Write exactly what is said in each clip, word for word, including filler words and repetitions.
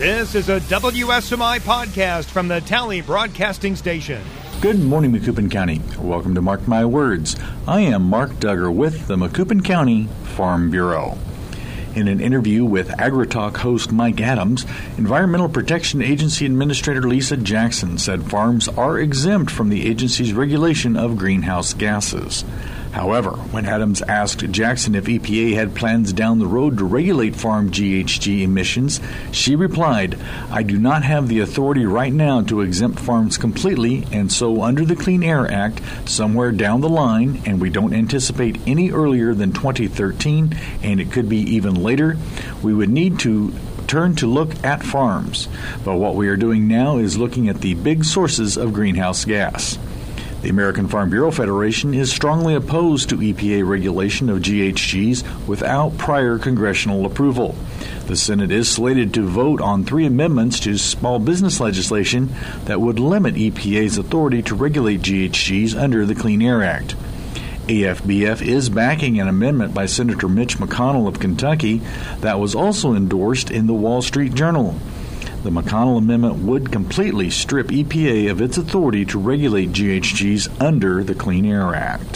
This is a W S M I podcast from the Tally Broadcasting Station. Good morning, Macoupin County. Welcome to Mark My Words. I am Mark Duggar with the Macoupin County Farm Bureau. In an interview with AgriTalk host Mike Adams, Environmental Protection Agency Administrator Lisa Jackson said farms are exempt from the agency's regulation of greenhouse gases. However, when Adams asked Jackson if E P A had plans down the road to regulate farm G H G emissions, she replied, "I do not have the authority right now to exempt farms completely, and so under the Clean Air Act, somewhere down the line, and we don't anticipate any earlier than twenty thirteen, and it could be even later, we would need to turn to look at farms. But what we are doing now is looking at the big sources of greenhouse gas." The American Farm Bureau Federation is strongly opposed to E P A regulation of G H Gs without prior congressional approval. The Senate is slated to vote on three amendments to small business legislation that would limit E P A's authority to regulate G H Gs under the Clean Air Act. A F B F is backing an amendment by Senator Mitch McConnell of Kentucky that was also endorsed in the Wall Street Journal. The McConnell Amendment would completely strip E P A of its authority to regulate G H Gs under the Clean Air Act.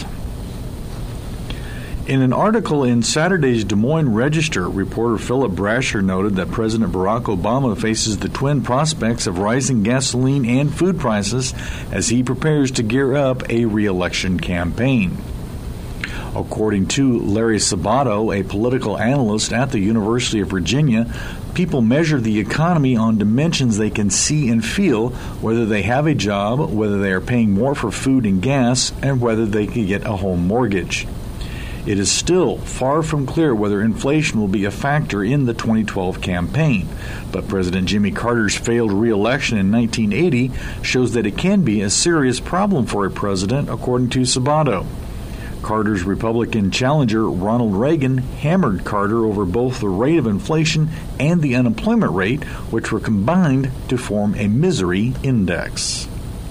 In an article in Saturday's Des Moines Register, reporter Philip Brasher noted that President Barack Obama faces the twin prospects of rising gasoline and food prices as he prepares to gear up a re-election campaign. According to Larry Sabato, a political analyst at the University of Virginia, people measure the economy on dimensions they can see and feel, whether they have a job, whether they are paying more for food and gas, and whether they can get a home mortgage. It is still far from clear whether inflation will be a factor in the twenty twelve campaign, but President Jimmy Carter's failed re-election in nineteen eighty shows that it can be a serious problem for a president, according to Sabato. Carter's Republican challenger, Ronald Reagan, hammered Carter over both the rate of inflation and the unemployment rate, which were combined to form a misery index.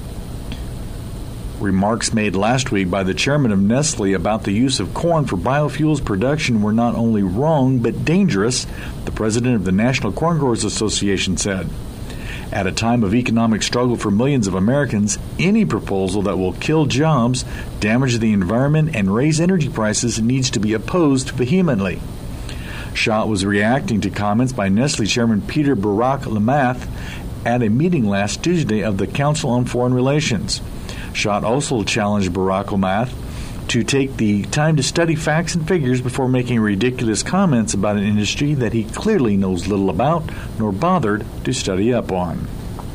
Remarks made last week by the chairman of Nestle about the use of corn for biofuels production were not only wrong but dangerous, the president of the National Corn Growers Association said. At a time of economic struggle for millions of Americans, any proposal that will kill jobs, damage the environment, and raise energy prices needs to be opposed vehemently. Schott was reacting to comments by Nestle Chairman Peter Barak Lamath at a meeting last Tuesday of the Council on Foreign Relations. Schott also challenged Barak Lamath to take the time to study facts and figures before making ridiculous comments about an industry that he clearly knows little about nor bothered to study up on.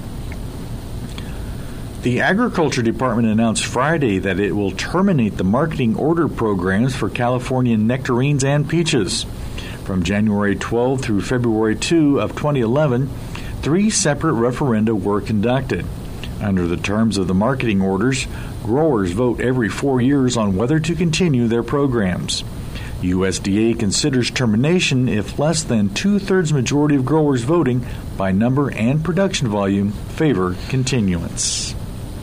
The Agriculture Department announced Friday that it will terminate the marketing order programs for California nectarines and peaches. From January twelfth through February second of twenty eleven, three separate referenda were conducted. Under the terms of the marketing orders, growers vote every four years on whether to continue their programs. U S D A considers termination if less than two-thirds majority of growers voting by number and production volume favor continuance.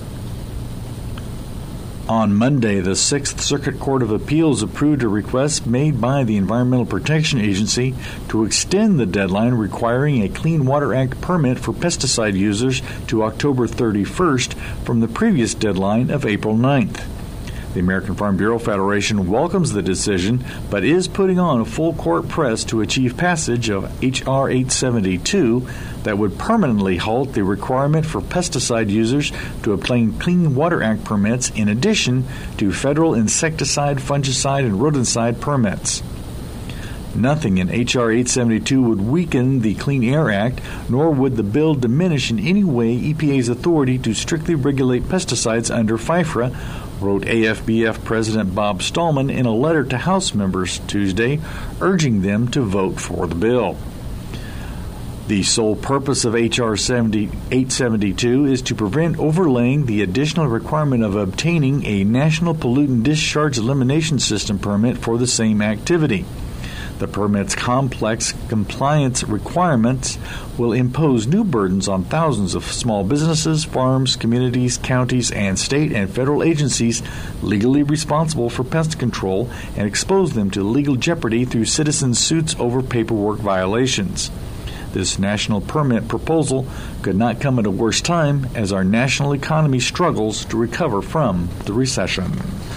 On Monday, the Sixth Circuit Court of Appeals approved a request made by the Environmental Protection Agency to extend the deadline requiring a Clean Water Act permit for pesticide users to October thirty-first from the previous deadline of April ninth. The American Farm Bureau Federation welcomes the decision, but is putting on a full court press to achieve passage of H R eight seventy-two that would permanently halt the requirement for pesticide users to obtain Clean Water Act permits in addition to federal insecticide, fungicide, and rodenticide permits. Nothing in H R eight seventy-two would weaken the Clean Air Act, nor would the bill diminish in any way E P A's authority to strictly regulate pesticides under FIFRA, wrote A F B F President Bob Stallman in a letter to House members Tuesday, urging them to vote for the bill. The sole purpose of H R eight seventy-two is to prevent overlaying the additional requirement of obtaining a National Pollutant Discharge Elimination System permit for the same activity. The permit's complex compliance requirements will impose new burdens on thousands of small businesses, farms, communities, counties, and state and federal agencies legally responsible for pest control and expose them to legal jeopardy through citizen suits over paperwork violations. This national permit proposal could not come at a worse time as our national economy struggles to recover from the recession.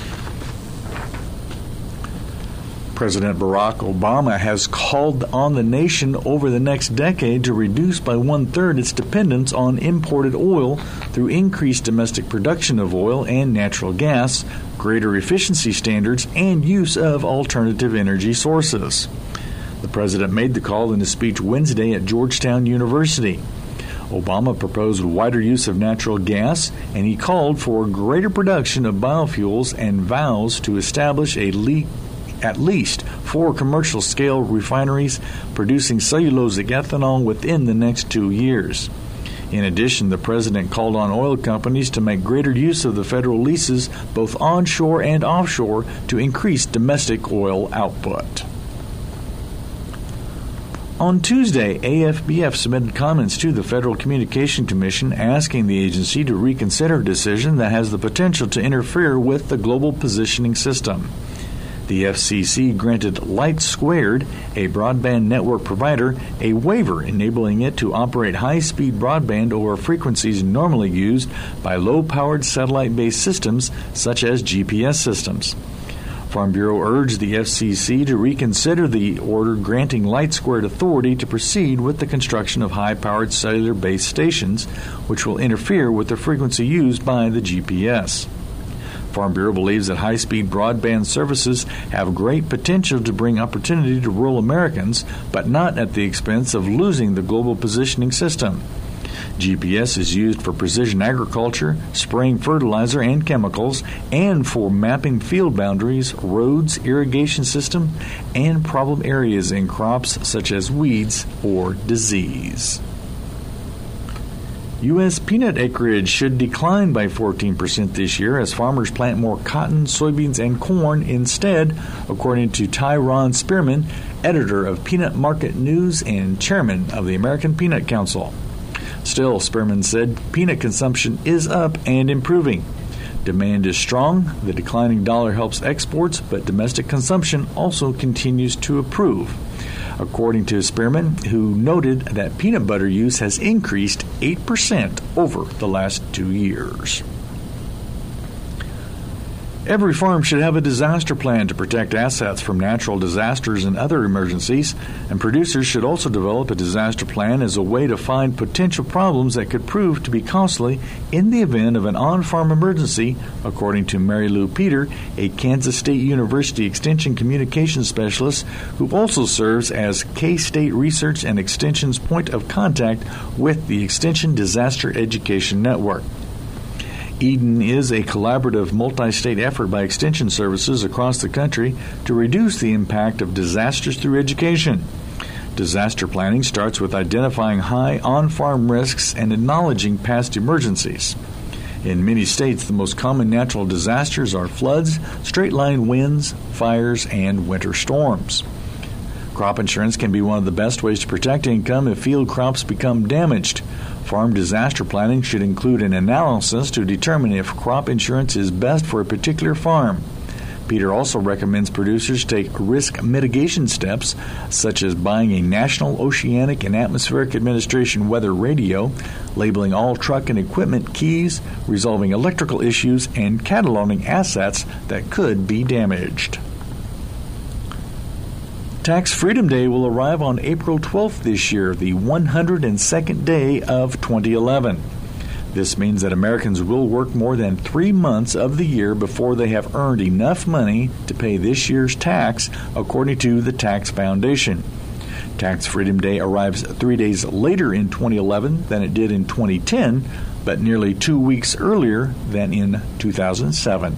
President Barack Obama has called on the nation over the next decade to reduce by one-third its dependence on imported oil through increased domestic production of oil and natural gas, greater efficiency standards, and use of alternative energy sources. The president made the call in a speech Wednesday at Georgetown University. Obama proposed wider use of natural gas, and he called for greater production of biofuels and vows to establish a le- at least four commercial-scale refineries producing cellulosic ethanol within the next two years. In addition, the president called on oil companies to make greater use of the federal leases, both onshore and offshore, to increase domestic oil output. On Tuesday, A F B F submitted comments to the Federal Communication Commission asking the agency to reconsider a decision that has the potential to interfere with the global positioning system. The F C C granted LightSquared, a broadband network provider, a waiver enabling it to operate high-speed broadband over frequencies normally used by low-powered satellite-based systems such as G P S systems. Farm Bureau urged the F C C to reconsider the order granting LightSquared authority to proceed with the construction of high-powered cellular-based stations, which will interfere with the frequency used by the G P S. Farm Bureau believes that high-speed broadband services have great potential to bring opportunity to rural Americans, but not at the expense of losing the global positioning system. G P S is used for precision agriculture, spraying fertilizer and chemicals, and for mapping field boundaries, roads, irrigation system, and problem areas in crops such as weeds or disease. U S peanut acreage should decline by fourteen percent this year as farmers plant more cotton, soybeans, and corn instead, according to Tyrone Spearman, editor of Peanut Market News and chairman of the American Peanut Council. Still, Spearman said, peanut consumption is up and improving. Demand is strong, the declining dollar helps exports, but domestic consumption also continues to improve. According to Spearman, who noted that peanut butter use has increased eight percent over the last two years. Every farm should have a disaster plan to protect assets from natural disasters and other emergencies, and producers should also develop a disaster plan as a way to find potential problems that could prove to be costly in the event of an on-farm emergency, according to Mary Lou Peter, a Kansas State University Extension Communications Specialist who also serves as K-State Research and Extension's point of contact with the Extension Disaster Education Network. Eden is a collaborative multi-state effort by Extension services across the country to reduce the impact of disasters through education. Disaster planning starts with identifying high on-farm risks and acknowledging past emergencies. In many states, the most common natural disasters are floods, straight-line winds, fires, and winter storms. Crop insurance can be one of the best ways to protect income if field crops become damaged. Farm disaster planning should include an analysis to determine if crop insurance is best for a particular farm. Peter also recommends producers take risk mitigation steps, such as buying a National Oceanic and Atmospheric Administration weather radio, labeling all truck and equipment keys, resolving electrical issues, and cataloging assets that could be damaged. Tax Freedom Day will arrive on April twelfth this year, the one hundred second day of twenty eleven. This means that Americans will work more than three months of the year before they have earned enough money to pay this year's tax, according to the Tax Foundation. Tax Freedom Day arrives three days later in twenty eleven than it did in twenty ten, but nearly two weeks earlier than in two thousand seven.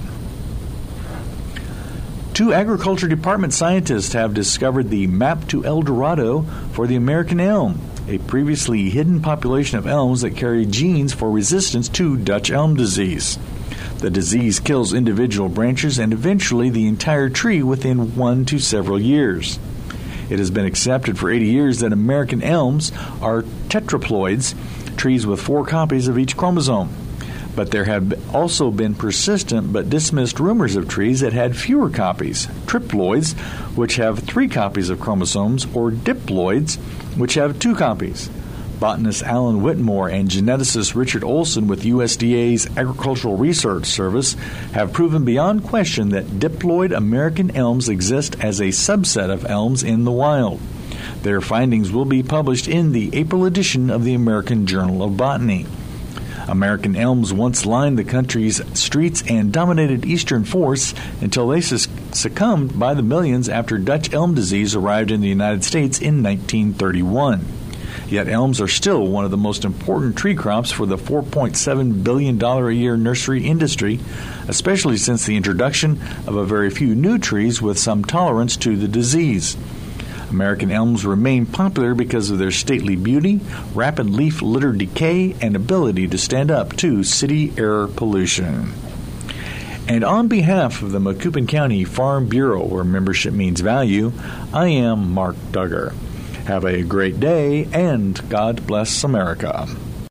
Two Agriculture Department scientists have discovered the map to El Dorado for the American elm, a previously hidden population of elms that carry genes for resistance to Dutch elm disease. The disease kills individual branches and eventually the entire tree within one to several years. It has been accepted for eighty years that American elms are tetraploids, trees with four copies of each chromosome. But there have also been persistent but dismissed rumors of trees that had fewer copies, triploids, which have three copies of chromosomes, or diploids, which have two copies. Botanist Alan Whitmore and geneticist Richard Olson with U S D A's Agricultural Research Service have proven beyond question that diploid American elms exist as a subset of elms in the wild. Their findings will be published in the April edition of the American Journal of Botany. American elms once lined the country's streets and dominated eastern forests until they succumbed by the millions after Dutch elm disease arrived in the United States in nineteen thirty-one. Yet elms are still one of the most important tree crops for the four point seven billion dollars a year nursery industry, especially since the introduction of a very few new trees with some tolerance to the disease. American elms remain popular because of their stately beauty, rapid leaf litter decay, and ability to stand up to city air pollution. And on behalf of the Macoupin County Farm Bureau, where membership means value, I am Mark Duggar. Have a great day, and God bless America.